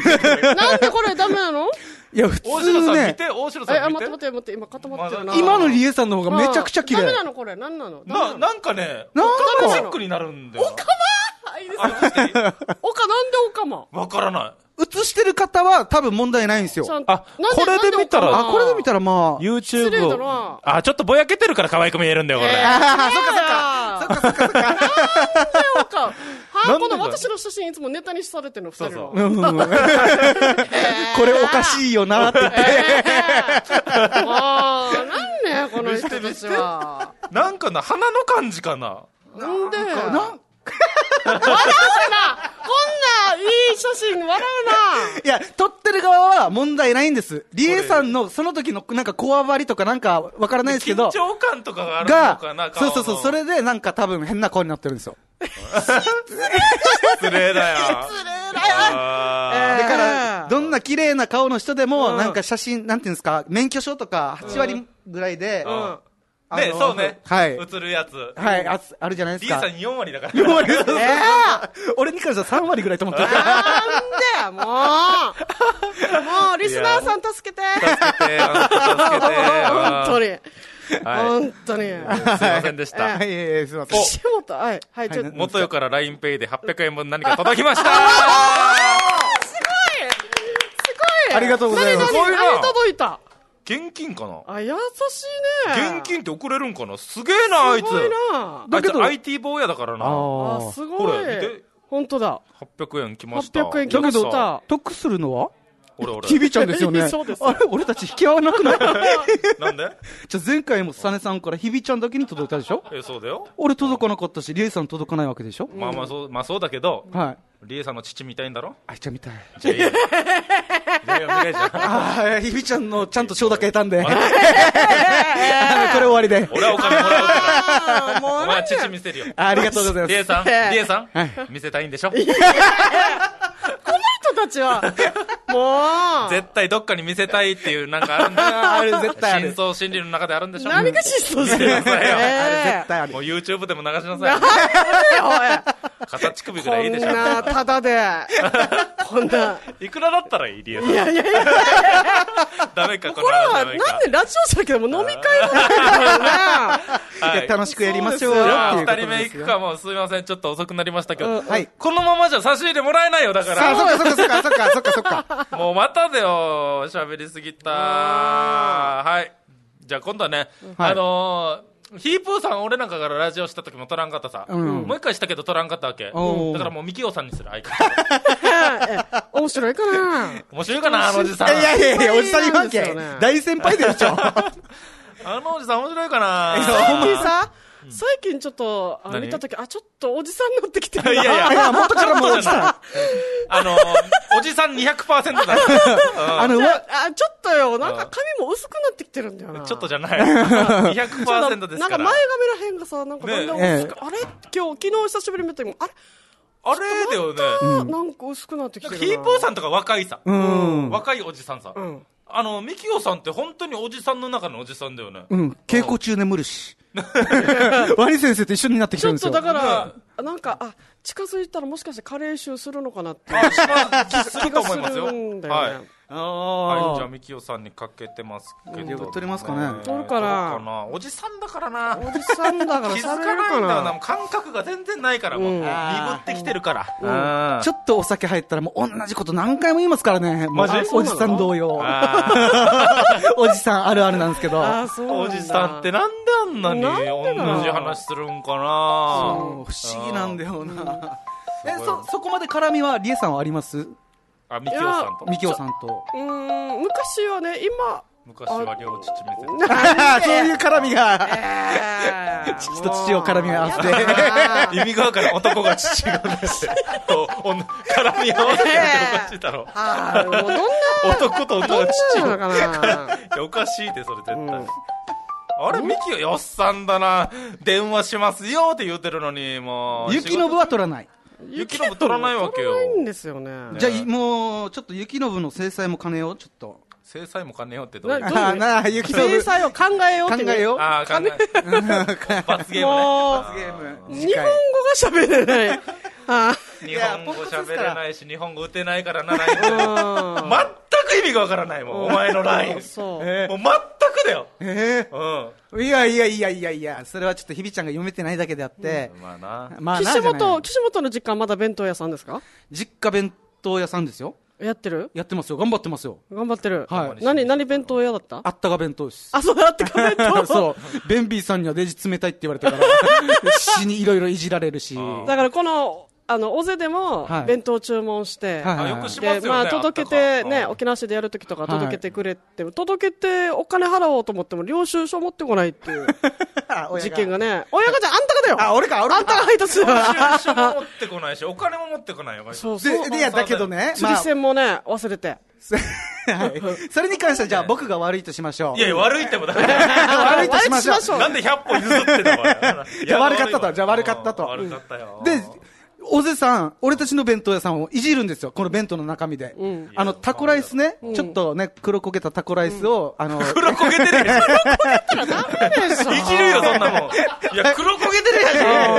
なんでこれダメなの？ いや、普通ね。 大城さん見て、大城さん見て。 待って、今固まってるな。 今のリエさんの方がめちゃくちゃ綺麗。 ダメなのこれ、なんなの？ なんかね、オカマチックになるんだよ。 オカマ？いいですね。なんでオカマ？ わからない。 映してる方は多分問題ないんですよ。 これで見たら、 これで見たらまあ、 YouTube を。ちょっとぼやけてるから可愛く見えるんだよ、これ。 そっか。 なんでオカマ？この私の写真いつもネタにされてるの、二人の。 これおかしいよなって言って。 なんねこの人たちは。 なんかな、鼻の感じかな。 なんで笑うなこんないい写真笑うないや、撮ってる側は問題ないんです。リエさんのその時のなんかこわばりとかなんかわからないですけど。 緊張感とかがあるのかな、 そう、それでなんか多分変な顔になってるんですよ。 失礼だよ。 だから、どんな綺麗な顔の人でも、なんか写真、なんていうんですか、免許証とか8割ぐらいで、 ね、そうね。 はい。 映るやつ。 はい、あるじゃないですか。 リエさん4割だから。 4割です。俺に関しては3割ぐらいと思ってる。 なんでもう、リスナーさん助けて。 助けて。 本当に。本当に。 すいませんでした。 はい、すいません。 岸本、はい、 元代から LINEPay で800円分何か届きました。 すごい。 ありがとうございます。 何届いた？ 現金かな？ 優しいね。 現金って送れるんかな？すげえな、あいつ。 すごいな。 だけど IT 坊やだからな。 すごい。 これ、見て。 本当だ。 800円来ました。 800円来ました。 得するのは俺。 ひびちゃんですよね。 そうです。 あれ俺たち引き合わなくないなんでじゃあ前回もサネさんからひびちゃんだけに届いたでしょ。 そうだよ。 俺届かなかったし、リエさん届かないわけでしょ。 まあそうだけど、 はい。 リエさんの父見たいんだろ。 あいちゃん見たい。 じゃあいいよ。じゃあお願いします。 ああ、ひびちゃんのちゃんと承諾得たんで。これ終わりで。 俺はお金もらうから。お前父見せるよ。 ありがとうございます。 リエさん、見せたいんでしょ。 この人たちは、もう。 絶対どっかに見せたいっていうなんかあるんだよ。 ある、絶対ある。 深層心理の中であるんでしょ。 何が深層心理なさいよ。 あれ絶対ある。 もう YouTube でも流しなさい。形首ぐらいいいでしょ。 こんな、ただで。こんな。 いくらだったらいいリエさん。 いや。 ダメか、これは、なんでラジオだけども飲み会だよね。楽しくやりましょうよ。 2人目行くかも、すみません。ちょっと遅くなりましたけど。このままじゃ差し入れもらえないよ、だから。 そっか。 もうまたでよ、喋りすぎた。はい。じゃあ今度はね、ヒープーさん俺なんかからラジオした時も撮らんかったさ、もう一回したけど撮らんかったわけだからもうミキオさんにする相方面白いかな面白いかなあのおじさん。 いやおじさんにわけ大先輩でしょあのおじさん面白いかな最近ちょっと見たとき、ちょっとおじさんになってきてるな。いや、元からもうおじさん。おじさん 200% だ。 ちょっとよ、なんか髪も薄くなってきてるんだよな。 ちょっとじゃない。200% ですから。 なんか前髪らへんがさ、なんかだんだん薄く、昨日久しぶりに見た時も、 あれだよね。 なんか薄くなってきてるな。 ヒープーさんとか若いさ。若いおじさんさ。ミキオさんって本当におじさんの中のおじさんだよね。 稽古中眠るし。ワニ先生と一緒になってきてるんですよ。 ちょっとだから、なんか、近づいたらもしかして加齢臭するのかなって。 すると思いますよ。はい。じゃあミキオさんにかけてますけど。 撮れますかね。 撮るかな。 おじさんだからな。 おじさんだから気づかないんだよな。感覚が全然ないから、もう。鈍ってきてるから。 ちょっとお酒入ったらもう同じこと何回も言いますからね。おじさん同様。おじさんあるあるなんですけど。 おじさんってなんであんなに同じ話するんかな。 不思議なんだよな。そこまで絡みはリエさんはあります？ ミキオさんと。 ミキオさんと。 昔はね、 昔は両父見せて。 そういう絡みが。父と父を絡み合わせて。 意味がわからん。男が父がね。絡み合わせておかしいだろ。男と女が父。おかしいってそれ絶対。あれミキオよっさんだな。電話しますよって言ってるのに、もう。 雪信は取らない。 雪信取らないわけよ。 取らないんですよね。 じゃあもうちょっと雪信の制裁も兼ねよう。ちょっと制裁も兼ねようってどういう制裁を考えようって考えよう。 考え罰ゲームね。 日本語が喋れない。 日本語喋れないし日本語打てないからな。全く意味がわからないもんお前のライン。もう全くだよ。 いやそれはちょっとひびちゃんが読めてないだけであって。 岸本の実家はまだ弁当屋さんですか？ 実家弁当屋さんですよ。 やってる？ やってますよ。頑張ってますよ。 頑張ってる。 はい。 何弁当屋だった？ あったか弁当です。 そう、あったか弁当。 そう。ベンビーさんにはデジ冷たいって言われたから、死にいろいろいじられるし。 だからこの、尾瀬でも弁当注文して、届けてね、沖縄市でやるときとか届けてくれて、届けてお金払おうと思っても領収書持ってこないっていう事件がね、親がじゃあんたがだよ。 俺か。 あんたが配達する。 領収書も持ってこないし、お金も持ってこないよ。 そう。 いや、だけどね。 釣り線もね、忘れて。 それに関してはじゃあ僕が悪いとしましょう。 いや、悪いってもダメだよ。 悪いとしましょう。 なんで100歩譲ってんのじゃあ悪かったと。 悪かったよ。 で、尾瀬さん、俺たちの弁当屋さんをいじるんですよ。この弁当の中身で。タコライスね、ちょっとね、黒焦げたタコライスを、 黒焦げてるやん。いじるよ、そんなもん。いや、黒焦げてる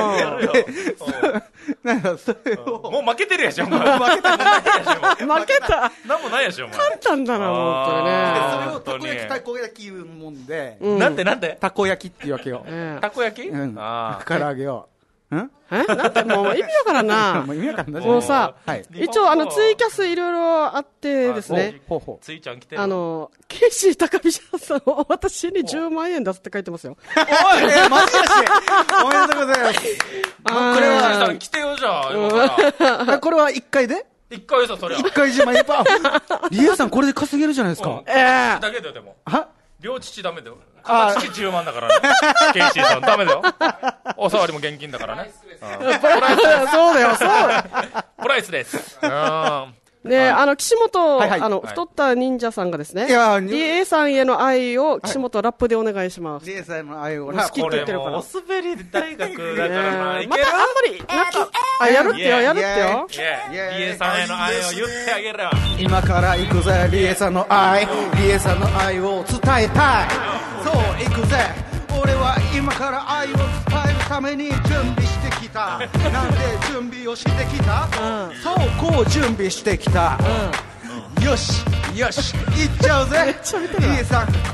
やん。もう負けてるやしょ、お前。負けた。なんもないやしょ、お前。 簡単だな、 本当にね。それをたこ焼き言うもんで。 なんてたこ焼きっていうわけよ。 たこ焼き？ 唐揚げを。 なんてもう意味わからんな。 もう意味わからんな。 もうさ、一応ツイキャスいろいろあってですね。 ツイちゃん来てる。 ケイシー高飛車さんを私に10万円出すって書いてますよ。 おい、マジだし。おめでとうございます。 これは来てよじゃあ。 これは1回で 1回さ、そりゃ。 1回10万円。やっぱ、リエさんこれで稼げるじゃないですか。 だけだよ、でも。両父ダメだよ。片父10万だからね。ケイシーさんダメだよ。お触りも現金だからね。 そうだよ、そう。 プライスです。 で、岸本、太った忍者さんがですね、リエさんへの愛を岸本ラップでお願いします。 リエさんへの愛を好きって言ってるから。 お滑り大学だからな。 またあんまりやるってよ、やるってよ。 リエさんへの愛を言ってあげるよ。 今から行くぜ、リエさんの愛。リエさんの愛を伝えたい。そう、行くぜ。俺は今から愛を伝えるために準備してきた。なんで準備をしてきた？そう、こう準備してきた。よし、よし、行っちゃうぜ。リエさん、愛、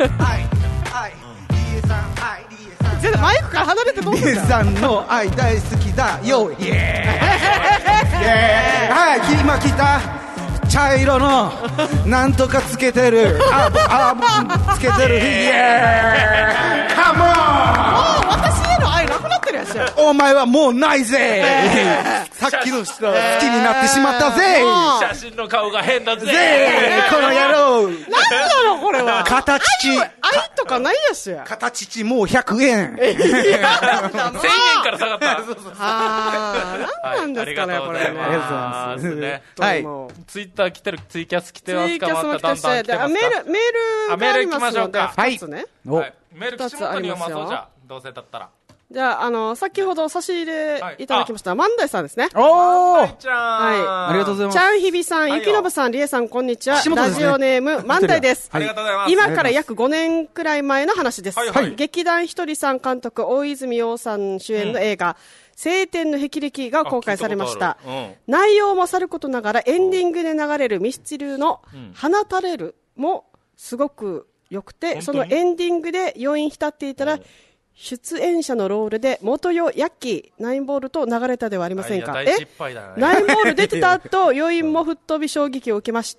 リエさん、愛、リエさん。 全然マイクから離れてどうするんだ。 リエさんの愛大好きだよ。イエーイ。はい、今来た。茶色のなんとかつけてるつけてるイエーイカモン。 もう私への愛なくなってるやつや。 お前はもうないぜ。さっきの人好きになってしまったぜ。 写真の顔が変だぜ。 この野郎。 何なのこれは。 片父愛とかないやしや。 片父もう100円。 1000円から下がった。 何なんですかねこれね。 ありがとうございますね。 はい。ツイッター来てる、ツイキャス来てますか。まただんだん来てますか。 メールがありますので2つね。 メール岸本に読まそうじゃ。どうせだったら。 じゃあ、先ほど差し入れいただきました万代さんですね。 おーちゃん。 ありがとうございます。 ちゃんひびさん、ゆきのぶさん、りえさん、こんにちは。ラジオネーム万代です。 ありがとうございます。 今から約5年くらい前の話です。劇団ひとりさん監督、大泉洋さん主演の映画、青天の霹靂が公開されました。内容もさることながらエンディングで流れるミスチルの放たれるもすごく良くて、そのエンディングで余韻浸っていたら、出演者のロールで元代ヤッキーナインボールと流れたではありませんか。ナインボール出てた後余韻も吹っ飛び衝撃を受けました。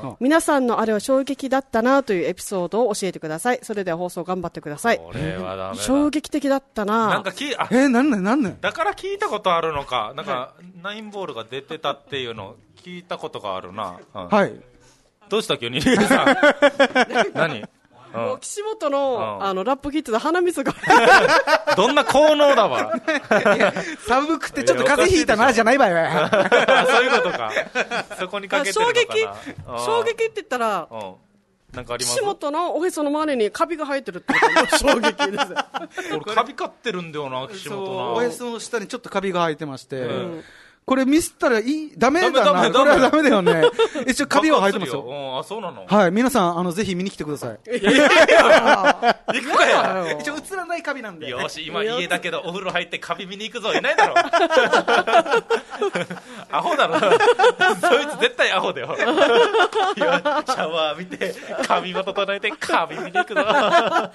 皆さんのあれは衝撃だったなというエピソードを教えてください。それでは放送頑張ってください。衝撃的だったな。 なんかなんでだから聞いたことあるのか。なんかナインボールが出てたっていうのを聞いたことがあるな。 はい。 どうした急にリエさん。何？ もう岸本の、ラップキッズで鼻水がどんな効能だわ。 寒くてちょっと風邪ひいたなじゃないわよ。 そういうことか。そこにかけてるのかな。 衝撃って言ったら、 なんかあります？ 岸本のおへその周りにカビが生えてるってこと衝撃です。 俺カビ飼ってるんだよな、岸本な。 おへその下にちょっとカビが生えてまして、これミスったらダメだな。これはダメだよね。一応カビは生えてますよ。 あ、そうなの？ はい、皆さんぜひ見に来てください。 行くかよ。 一応映らないカビなんで。 よし、今家だけどお風呂入ってカビ見に行くぞ。いないだろ。アホだろ。そいつ絶対アホだよ。シャワー見てカビも整えてカビ見に行くぞ。 はい、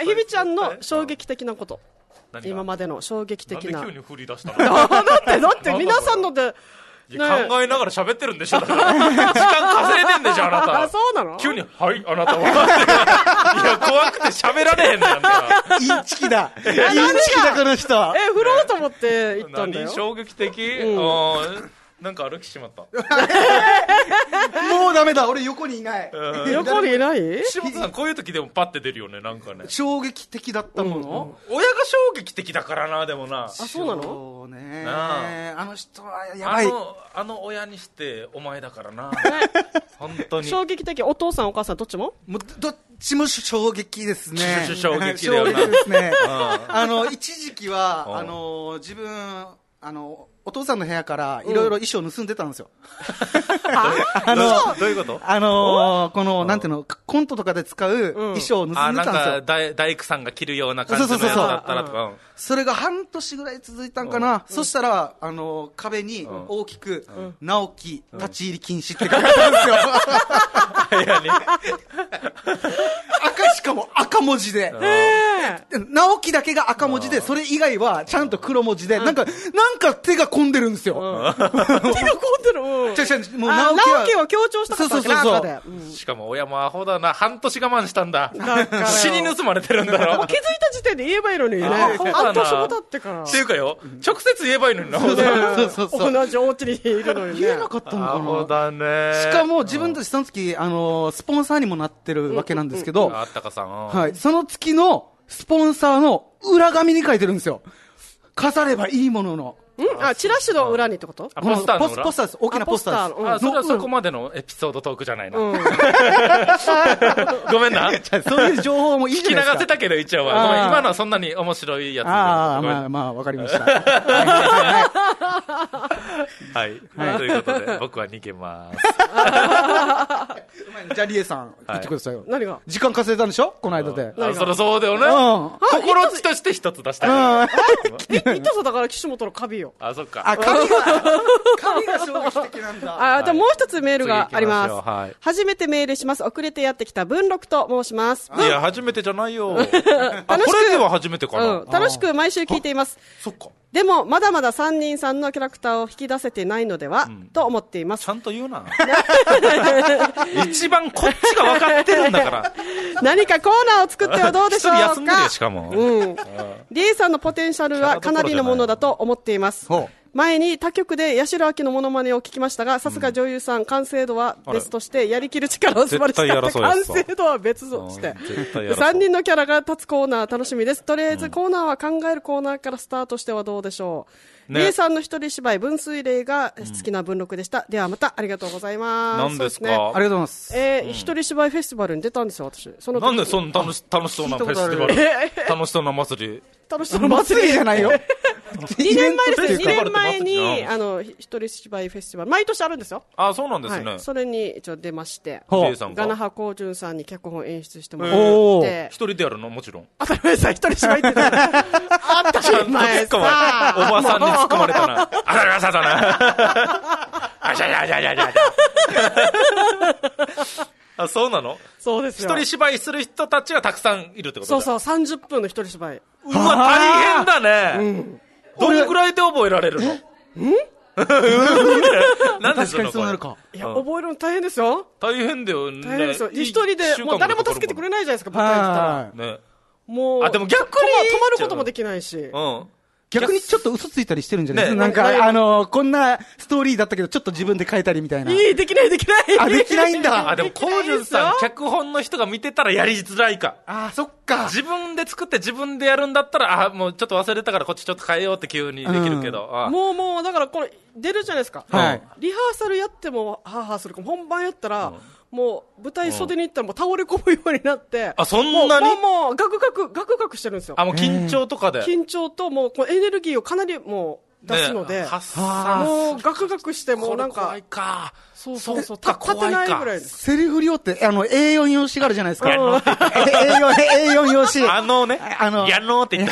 ひびちゃんの衝撃的なこと。今までの衝撃的な。 なんで急に振り出したの？ だって皆さんので、 考えながら喋ってるんでしょ。だから時間稼いでんでしょ、あなた。 あ、そうなの？ 急に、はい、あなたは。いや、怖くて喋られへんなんだ。 インチキだ、この人。 振ろうと思って行ったんだよ。 何衝撃的？なんか歩きしまった。 もうダメだ、俺横にいない。 横にいない？ 岸本さんこういう時でもパッて出るよね、なんかね。 衝撃的だったもの？ 親が衝撃的だからな、でもな。 あ、そうなの？ そうね。あの人はやばい。 あの親にしてお前だからな。本当に。 衝撃的。お父さんお母さんどっちも？ どっちも衝撃ですね。 衝撃だよな。 衝撃ですね。一時期は自分お父さんの部屋からいろいろ衣装盗んでたんですよ。 どういうこと？ この、なんていうの、コントとかで使う衣装を盗んでたんですよ。 なんか大工さんが着るような感じのやつだったらとか。 それが半年ぐらい続いたんかな。そしたら、壁に大きく、直樹、立ち入り禁止って書いてあったんですよ。しかも赤文字で。 直樹だけが赤文字で、それ以外はちゃんと黒文字で、なんか手が込んでるんですよ。手が込んでる。もう直樹を強調したかったわけな、赤で。 しかも親もアホだな、半年我慢したんだ。死に盗まれてるんだろ。 もう気づいた時点で言えばいいのにね。半年も経ってから。 っていうかよ、直接言えばいいのにな。 同じお家にいるのにね。 言えなかったのかな。 アホだね。 しかも自分たちその時、スポンサーにもなってるわけなんですけど、 あったかさん。 はい。その月のスポンサーの裏紙に書いてるんですよ。飾ればいいものの。 チラシの裏にってこと？ ポスターの裏？ ポスターです。大きなポスターです。 それはそこまでのエピソードトークじゃないな。ごめんな。 そういう情報もいいじゃないですか。 聞き流せたけど一応は。ごめん、今のはそんなに面白いやつ。 まあ、わかりました。 はい。ということで、僕は逃げます。 じゃあ、リエさん、言ってくださいよ。 何が？ 時間稼いだんでしょこの間で。 そりゃそうだよね。心地として一つ出したい。 痛さだから岸本のカビよ。 あ、そっか。 髪が衝撃的なんだ。 じゃあもう一つメールがあります。初めてメールします。遅れてやってきた文録と申します。 いや、初めてじゃないよ。これでは初めてかな。 楽しく毎週聞いています。 そっか。 でも、まだまだ三人さんのキャラクターを引き出せてないのでは、と思っています。 ちゃんと言うな。一番こっちが分かってるんだから。 何かコーナーを作ってはどうでしょうか。 一人休んでるよ、しかも。 リエさんのポテンシャルはかなりのものだと思っています。前に他局で八代亜紀のモノマネを聞きましたが、さすが女優さん、完成度は別として、やりきる力を素晴らしかった。完成度は別として。3人のキャラが立つコーナー楽しみです。とりあえずコーナーは考えるコーナーからスタートしてはどうでしょう。リエさんの一人芝居、分水嶺が好きな文録でした。ではまたありがとうございます。 何ですか？ ありがとうございます。 一人芝居フェスティバルに出たんですよ、私。 なんでそんな楽しそうなフェスティバル？楽しそうな祭り。 楽しそうな祭りじゃないよ。 2年前ですね。2年前に、一人芝居フェスティバル、毎年あるんですよ。 あ、そうなんですね。 それに一応出まして、 ガナハコウジュンさんに脚本演出してもらって。 一人でやるのもちろん。 当たり前さ、一人芝居って。当たり前さ。 おばさんに突っ込まれたな。当たり前さだな。あしゃしゃしゃしゃしゃ。あ、そうなの？ そうですよ。 一人芝居する人たちがたくさんいるってことだ。 そう、30分の一人芝居。 うわ、大変だね。どのくらいで覚えられるの？なんで確かにそうなるか。 いや、覚えるの大変ですよ。 大変だよね。 大変ですよ。一人で、もう誰も助けてくれないじゃないですか、舞台に来たら。 ね。 もう、 でも逆に止まることもできないし。 逆にちょっと嘘ついたりしてるんじゃないですか。なんか、こんなストーリーだったけど、ちょっと自分で変えたりみたいな。 できない。 あ、できないんだ。 でも、コウジュンさん、脚本の人が見てたらやりづらいか。 そっか。 自分で作って自分でやるんだったら、もうちょっと忘れたからこっちちょっと変えようって急にできるけど。 もう、だからこれ、出るじゃないですか。リハーサルやっても、ハーハーするか、本番やったら、もう舞台袖に行ったらもう倒れ込むようになって、 そんなにもうガクガクしてるんですよ。 もう緊張とかで。 緊張ともうこのエネルギーをかなりもう出すので、もうガクガクしてもうなんか、 怖いか。 そう、立てないぐらいです。 セリフ量って、A4 用紙があるじゃないですか。A4 用紙。 やのーって言った。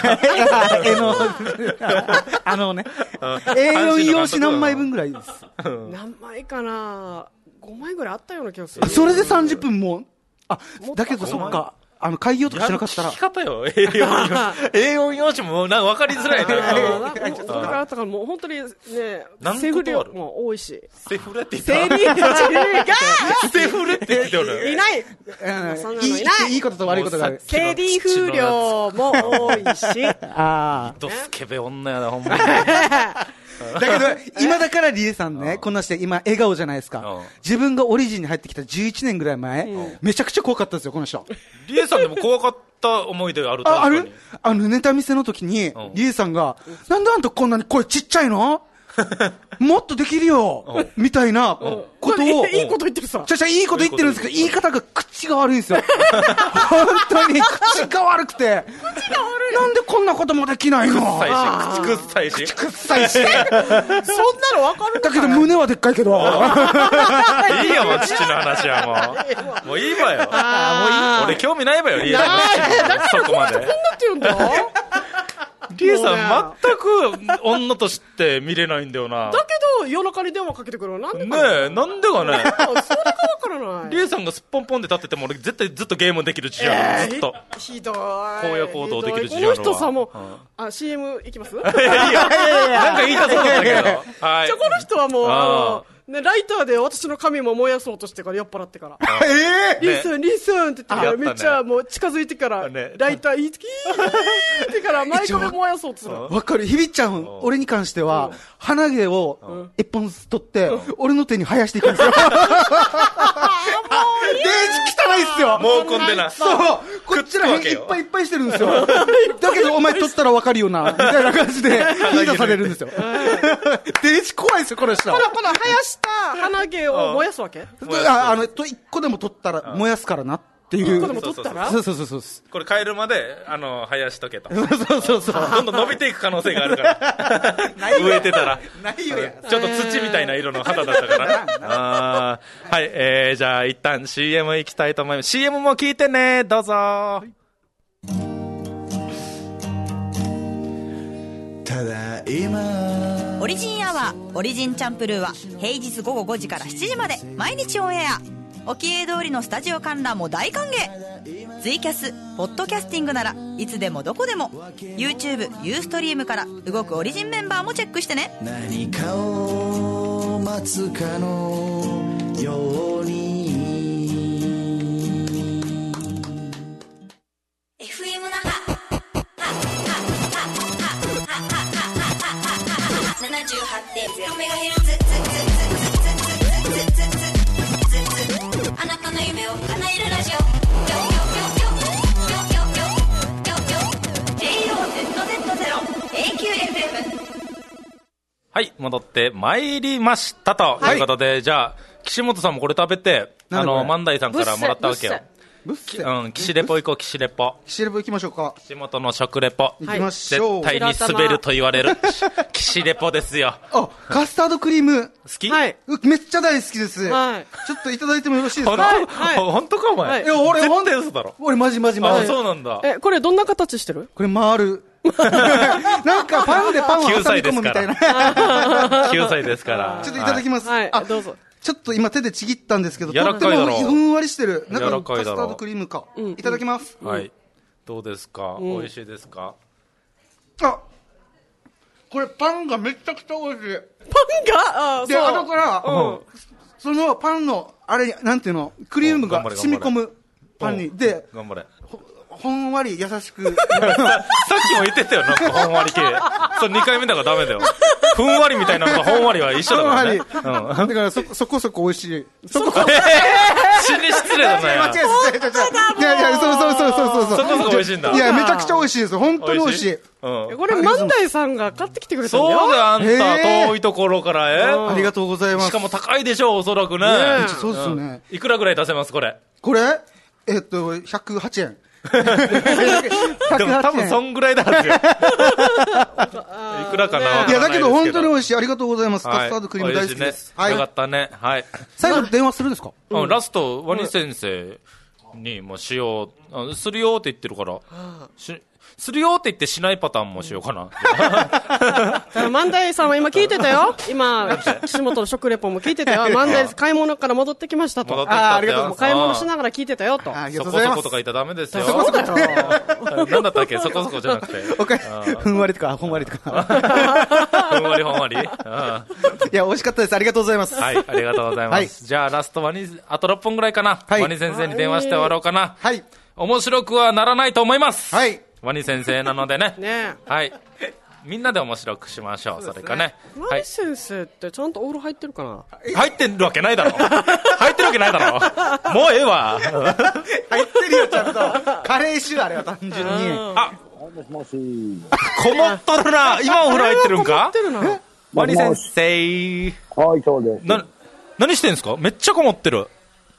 A4 用紙何枚分ぐらいです。 何枚かな5枚ぐらいあったような気がする。 それで30分もだけどそっか。開業とかしなかったら。 聞き方よ。A4 用紙も分かりづらいね。 それからあったからもう本当にね、セフレも多いし。 セフレって言ったセフレって言ってる。 いない。 いいことと悪いことがある。 セリフ量も多いし。 ドスケベ女やな、ほんまに。 だけど、今だからリエさんね、こんなして今笑顔じゃないですか。自分がオリジンに入ってきた11年ぐらい前、めちゃくちゃ怖かったですよ、この人。 リエさんでも怖かった思い出がある？ ある？ネタ見せの時に、リエさんが、なんであんたこんなに声ちっちゃいの？もっとできるよみたいなことを。 いいこと言ってるさ。 いいこと言ってるんですけど、言い方が口が悪いんですよ。本当に口が悪くて。なんでこんなこともできないの？ 口臭いし。 そんなの分かる？ だけど胸はでっかいけど。いいよ、 もう父の話はもう。もういいわよ。もういい。俺興味ないわよ、リエさん。 そこまで。こんなって言うんだ。 リエさん全く女として見れないんだよな。 だけど夜中に電話かけてくるのなんでかねえ、なんでかね。 それがわからない。 リエさんがすっぽんぽんで立ってても俺絶対ずっとゲームできる自信ある。ずっとひどい荒野行動できる自信あるわ。 この人さもう、CM いきます？いやなんか言いたそうだったけど。はい。 じゃあこの人はもうね、ライターで私の髪も燃やそうとしてから酔っ払ってからリースンって言ってからめっちゃもう近づいてからライターいいってからマイクで燃やそうとする。 わかる。ひびちゃん俺に関しては鼻毛を一本取って俺の手に生やしていくんですよ。デージ汚いっすよ。 もうこんでな。 そうこっちら辺いっぱいいっぱいしてるんですよ。だけどお前取ったらわかるよなみたいな感じでリードされるんですよ。デージ怖いですよこの人。 この生やした鼻毛を燃やすわけ？ 一個でも取ったら燃やすからなっていう。 一個でも取ったら？ そう。 これ帰るまで生やしとけと。 そう。 どんどん伸びていく可能性があるから。植えてたら。 ないよや。 ちょっと土みたいな色の肌だったからな。はい、じゃあ一旦 CM 行きたいと思います。CM も聞いてね、どうぞ。 ただ今オリジンアワーオリジンチャンプルーは平日午後5時から7時まで毎日オンエア。おきえ通りのスタジオ観覧も大歓迎。ツイキャスポッドキャスティングならいつでもどこでも YouTube、ユーストリームから動くオリジンメンバーもチェックしてね。 何かを待つかのように FM 那覇 78.0MHz あなたの夢を叶えるラジオJOZZ0AQFM。 はい戻ってまいりましたということで、じゃあ岸本さんもこれ食べて万代さんからもらったわけよ。岸レポ行こう。岸レポ行きましょうか。 岸本の食レポ行きましょう。 絶対に滑ると言われる岸レポですよ。 カスタードクリーム好き？ めっちゃ大好きです。ちょっといただいてもよろしいですか？ 本当かお前？ 俺絶対嘘だろ。 俺マジ。 そうなんだ。 これどんな形してる？ これ丸。なんかパンでパンを挟み込むみたいな。 9歳ですから。 ちょっといただきます。 どうぞ。 ちょっと今手でちぎったんですけど、 とってもふんわりしてる。なんかカス柔らかいだろタードクリームか。いただきます。 はい。どうですか？美味しいですか？ これパンがめちゃくちゃ美味しい。 パンが？ で、後からそのパンのあれなんていうのクリームが染み込むパンにで、 頑張れ。 ほんわり優しく。さっきも言ってたよ、なんかほんわり系。それ2回目だからダメだよ。ふんわりみたいなのとほんわりは一緒だからね。 だからそこそこ美味しい。 死に失礼だな。 いや、そう。 そこそこ美味しいんだ。 いや、めちゃくちゃ美味しいです。本当に美味しい。 これ万代さんが買ってきてくれたんだよ。 そうだよ、あんた遠いところからありがとうございます。 しかも高いでしょ、おそらくね。 そうですね。 いくらぐらい出せますこれ？ これ108円。 でも多分そんぐらいだはずよ。いくらかな。 いやだけど本当に美味しい。ありがとうございます。カスタードクリーム大好きです。 よかったね。はい。 最後電話するんですか？ ラストワニ先生にもしようするよって言ってるから。するよって言ってしないパターンもしようかな。 万代さんは今聞いてたよ。今岸本の食レポも聞いてたよ。万代買い物から戻ってきましたと。ありがとう。買い物しながら聞いてたよと。 そこそことか言ったらダメですよ。 そうだよ。 なんだったっけ？そこそこじゃなくて。 ふんわりとかほんわりとか。 ふんわりほんわり。いや美味しかったです。ありがとうございます。 はい、ありがとうございます。じゃあラストワニあと6本ぐらいかな。ワニ先生に電話して終わろうかな。 はい。 面白くはならないと思います。 はい。 ワニ先生なのでね。 ね。 はい。みんなで面白くしましょう。それかね。 ワニ先生ってちゃんとお風呂入ってるかな？ 入ってるわけないだろ。入ってるわけないだろ。もうええわ。 入ってるよちゃんと。カレー臭あれは単純に。 もしもし。 こもっとるな。今お風呂入ってるんか？ こもってるな。 ワニ先生。 はいそうです。 何してんすか？めっちゃこもってる。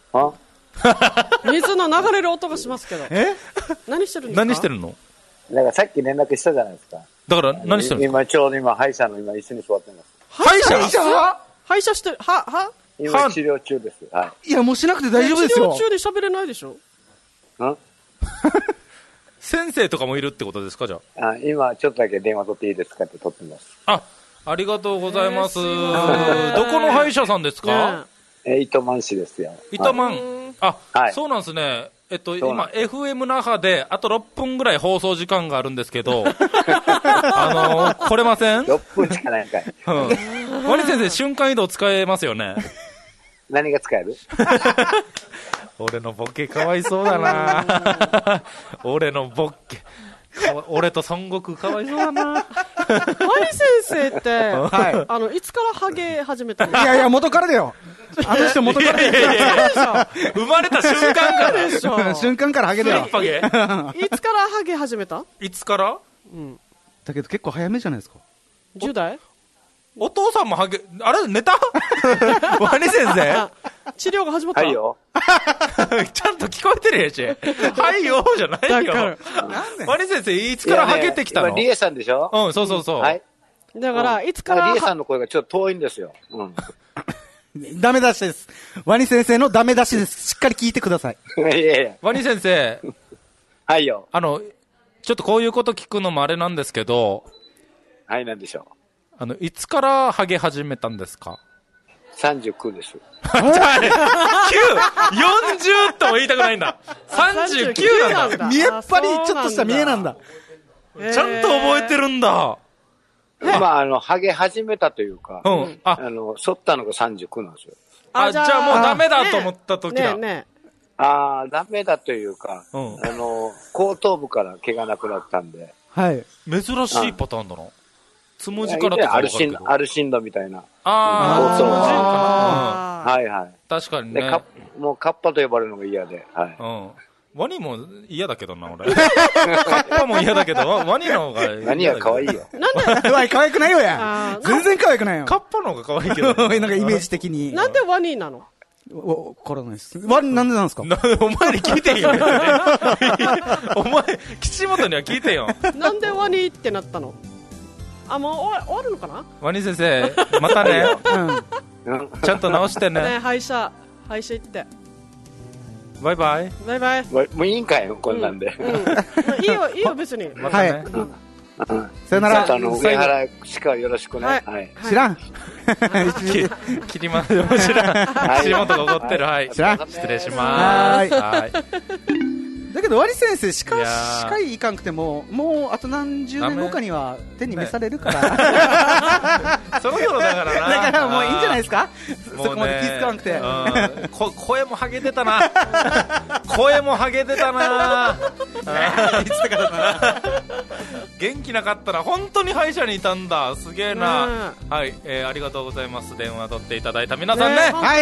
水の流れる音がしますけど。何してるんですか？ 何してるの？ なんかさっき連絡したじゃないですか。 だから何してるの？ 今ちょうど歯医者の今一緒に座ってます。 歯医者してる。 今治療中です。はい。 いやもうしなくて大丈夫ですよ。 治療中で喋れないでしょ。 先生とかもいるってことですか？じゃあ、今ちょっとだけ電話取っていいですかって取ってます。 ありがとうございます。どこの歯医者さんですか？ 糸満市ですよ。 糸満。そうなんですね。今 FM 那覇であと6分ぐらい放送時間があるんですけど、来れません ？6分しかないかい。 ワニ先生、瞬間移動使えますよね。 何が使える？ 俺のボケかわいそうだな。俺のボケ。俺と孫悟空かわいそうだな。ワニ先生って、いつからハゲ始めたの？ いやいや、元からだよ。あの人元からだよ。 生まれた瞬間からでしょ。瞬間からハゲだよ。 いつからハゲ始めた？ いつから？ だけど結構早めじゃないですか。 10代？ お父さんもハゲ、あれ寝た？ワニ先生？ 治療が始まった？ はいよ。 ちゃんと聞こえてるやし。はいよじゃないよ。ワニ先生、いつからハゲてきたの？ リエさんでしょ？ うん、そうそうそう。 はい。 だから、いつから。 リエさんの声がちょっと遠いんですよ。 ダメ出しです。ワニ先生のダメ出しです。しっかり聞いてください。 ワニ先生。 はいよ。 ちょっとこういうこと聞くのもあれなんですけど。 はい、なんでしょう。 いつからハゲ始めたんですか ？39です。 9!40 とも言いたくないんだ。39なんだ。 見えっぱりちょっとした見えなんだ。 ちゃんと覚えてるんだ。 ハゲ始めたというか、剃ったのが39なんですよ。 じゃあもうダメだと思った時だ。 ダメだというか、後頭部から毛がなくなったんで。 はい。 珍しいパターンだな。つむじからとかアルシンドみたいな。 はいはい。確かにね。 もうカッパと呼ばれるのが嫌で。はい。 ワニも嫌だけどな、俺。カッパも嫌だけど、ワニの方が。 ワニは可愛いよ。 なんで可愛くないよや。全然可愛くないよ。 カッパの方が可愛いけど。 なんかイメージ的に。 なんでワニなの？ わからないです。ワニなんでなんですか？ お前に聞いてんよ。お前、岸本には聞いてよ。 なんでワニってなったの？もう終わるのかな？ ワニ先生、またね。ちゃんと直してね。 歯医者行って。 バイバイ。 バイバイ。 もういいんかよ、こんなんで。 いいよ、別に。 はい。 さよなら。 上原しかよろしくね。 知らん。 切りますよ、知らん。岸本が怒ってる。はい。 知らん。 失礼します。はい。 だけど、ワニ先生、歯科医行かんくても、もうあと何十年後かには手に召されるから。 そろそろだからな。 だからもういいんじゃないですか？そこまで気使わなくて。 声もハゲてたな。声もハゲてたな。元気なかったな。本当に歯医者にいたんだ。すげえな。はい。ありがとうございます。電話取っていただいた皆さんね。 はい。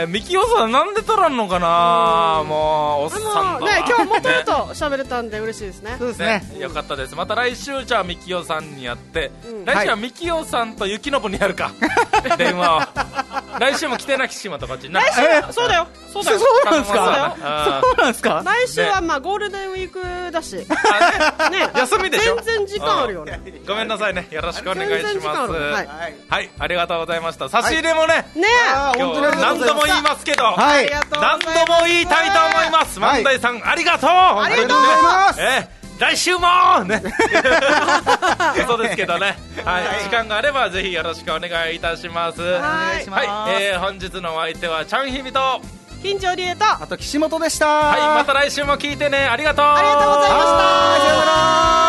ミキオさんなんで取らんのかな。もう、おっさんだ。 今日もっと喋れたんで嬉しいですね。 そうですね。 よかったです。また来週じゃあミキオさんにやって、来週はミキオさんとユキノブにやるか。電話を。来週も来てな、岸本こっちな。 来週そうだよ。 そうなんですか？そうなんですか？ 来週はゴールデンウィークだし。ね。 休みでしょ？ 全然時間あるよね。 ごめんなさいね。よろしくお願いします。はい、ありがとうございました。差し入れもね。 ね。 今日何度も言いますけど。 はい。 何度も言いたいと思います。万代さんありがとう。 ありがとうございます。 来週もね。そうですけどね。はい。時間があればぜひよろしくお願いいたします。 はい。 本日のお相手はチャンヒビと金城理恵とあと岸本でした。 はい。また来週も聞いてね。ありがとう。 ありがとうございました。 さよなら。